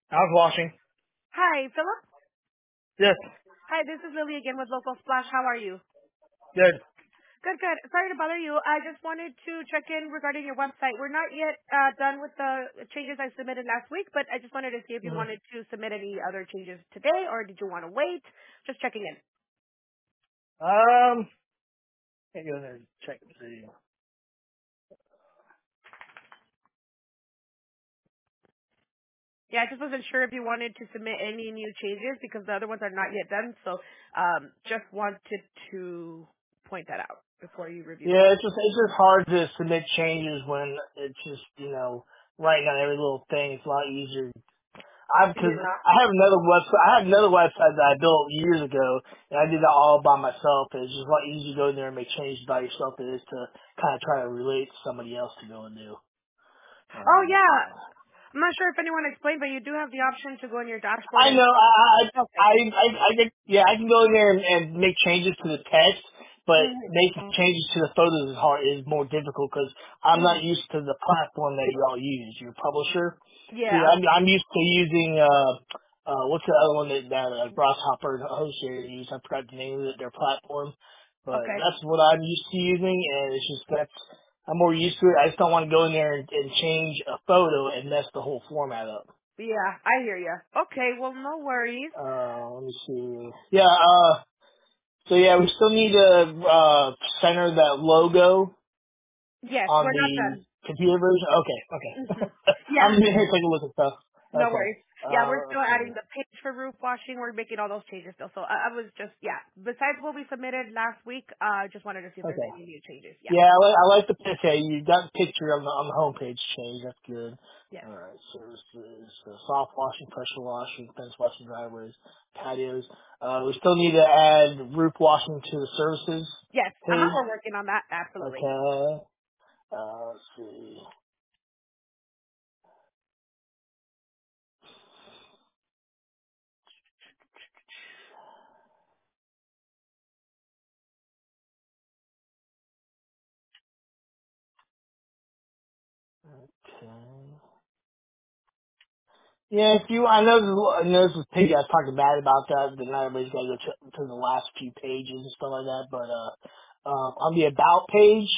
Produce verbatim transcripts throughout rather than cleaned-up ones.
I was washing. Hi, Philip. Yes. Hi, this is Lily again with Local Splash. How are you? Good. Good, good. Sorry to bother you. I just wanted to check in regarding your website. We're not yet uh, done with the changes I submitted last week, but I just wanted to see if you Mhm. wanted to submit any other changes today, or did you want to wait? Just checking in. Um, I go there and check and see. Yeah, I just wasn't sure if you wanted to submit any new changes because the other ones are not yet done. So um, just wanted to point that out before you review the Yeah, web. it's just it's just hard to submit changes when it's just you know writing on every little thing. It's a lot easier. I because Yeah. I have another website. I have another website that I built years ago, and I did that all by myself. It's just a lot easier to go in there and make changes by yourself than it is to kind of try to relate to somebody else to go and do. Oh Um, yeah. I'm not sure if anyone explained, but you do have the option to go in your dashboard I and. know. I I Okay. I I, I can yeah. I can go in there and, and make changes to the text, but Mhm. making changes to the photos is hard is more difficult because I'm Mhm. not used to the platform that you all use. Your publisher. See, Yeah. I'm I'm used to using uh uh what's the other one that that uh, Grasshopper host here use? I forgot the name of it, their platform, but Okay. that's what I'm used to using, and it's just that's. I'm more used to it. I just don't want to go in there and, and change a photo and mess the whole format up. Yeah, I hear you. Okay. Well, no worries. Uh, let me see. Yeah, uh, so yeah, we still need to, uh, center that logo Yes, on we're not the done. computer version. Okay, Mhm. okay. I'm Yeah. just here taking a look at stuff. No Okay. worries. Yeah, we're Uh, let's still see. adding the page for roof washing. We're making all those changes still. So I, I was just yeah. Besides what we submitted last week, uh, I just wanted to see if there's Okay. any new changes. Yeah. Yeah, I like, I like the picture. You got the picture on the, on the homepage change. That's good. Yes. Alright, services, uh, soft washing, pressure washing, fence washing driveways, patios. Uh, we still need to add roof washing to the services Yes. Uh huh. page. We're working on that. Absolutely. Okay. Uh, let's see. Okay. Yeah, if you, I know, the- I know this was Piggy. I was talking bad about that, but not everybody's got to go to, to the last few pages and stuff like that. But uh, um, on the about page,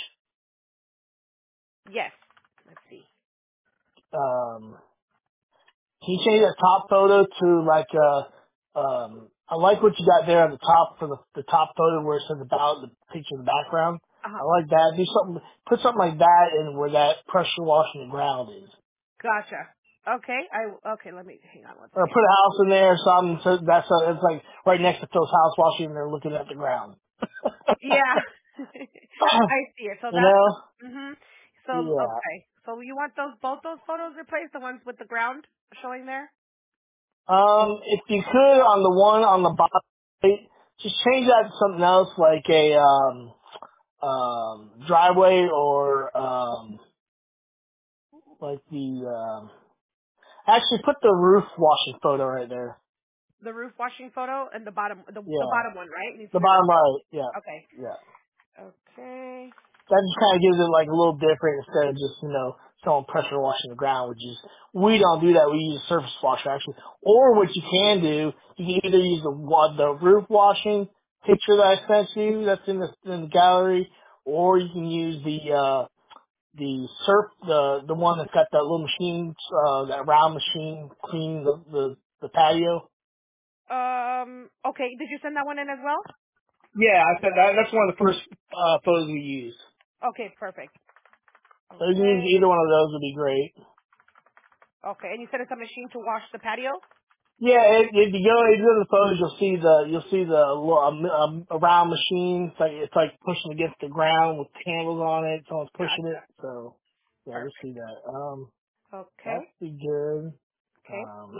Yes. Let's see. um, can you change that top photo to like uh um, I like what you got there on the top for the the top photo where it says about the picture in the background. Uh huh. I like that. Do something, put something like that in where that pressure washing the ground is. Gotcha. Okay. I okay. Let me hang on one Or second. put a house in there or something. So that's uh it's like right next to Phil's house while she's in there looking at the ground. Yeah. I see it. So you that's know? mhm. So Yeah. okay. So you want those both those photos replaced, the ones with the ground showing there? Um, if you could on the one on the bottom, right, just change that to something else like a um um driveway or um like the um actually put the roof washing photo right there. The roof washing photo and the bottom the the Yeah. bottom one, right? Needs to The be bottom replaced. right. Yeah. Okay. Yeah. Okay. That just kind of gives it like a little different instead of just, you know, someone pressure washing the ground, which is, we don't do that. We use a surface washer actually. Or what you can do, you can either use the, wa- the roof washing picture that I sent you that's in the, in the gallery, or you can use the, uh, the surf, the, the one that's got that little machine, uh, that round machine cleaning the, the, the patio. Um okay, did you send that one in as well? Yeah, I said that, that's one of the first, uh, photos we used. Okay, perfect. So you can use Okay. either one of those would be great. Okay. And you said it's a machine to wash the patio? Yeah, if, if you go if you go to the photos, you'll see the you'll see the little, um, um, a round machine. It's like it's like pushing against the ground with handles on it. Someone's pushing it. Gotcha. So yeah, you'll Perfect. see that. Um, Okay. that's be good. Okay. Um,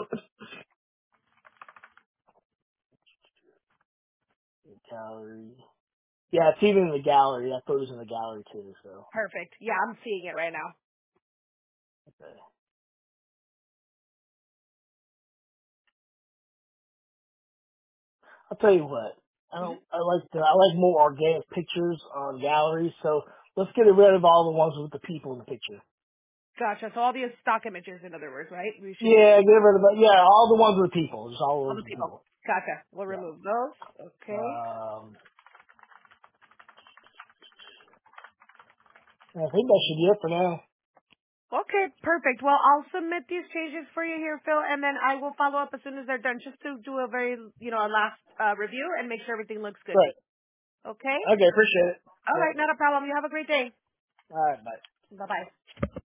gallery. Yeah, it's even in the gallery. That photo's in the gallery too. So Perfect. Yeah, I'm seeing it right now. okay. I'll tell you what. I hmm don't. I like the. I like more organic pictures on galleries. So let's get rid of all the ones with the people in the picture. Gotcha. So all the stock images, in other words, right? We should Yeah, remove get rid of it. Yeah, all the ones with people. Just all all the ones the with people. people. Gotcha. We'll Yeah. remove those. Okay. Um, I think that should be it for now. Okay, perfect. Well, I'll submit these changes for you here, Phil, and then I will follow up as soon as they're done, just to do a very, you know, a last uh, review and make sure everything looks good. Great. Okay? Okay, appreciate it. All Yep. right, not a problem. You have a great day. All right, bye. Bye-bye.